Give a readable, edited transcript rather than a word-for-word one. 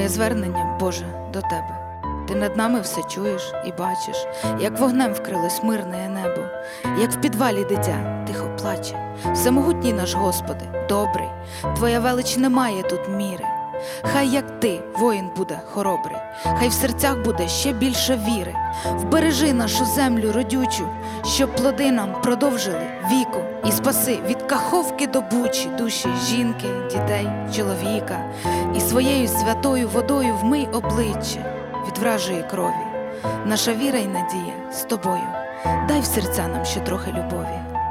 Моє звернення, Боже, до Тебе. Ти над нами все чуєш і бачиш, як вогнем вкрилось мирне небо, як в підвалі дитя тихо плаче. Всемогутній наш Господи, добрий, Твоя велич не має тут міри. Хай як Ти, воїн, буде хоробрий, хай в серцях буде ще більше віри. Вбережи нашу землю родючу, щоб плоди нам продовжили віку. І спаси від Каховки до Бучі душі жінки, дітей, чоловіка. І своєю святою водою вмий обличчя від вражої крові. Наша віра й надія з Тобою. Дай в серця нам ще трохи любові.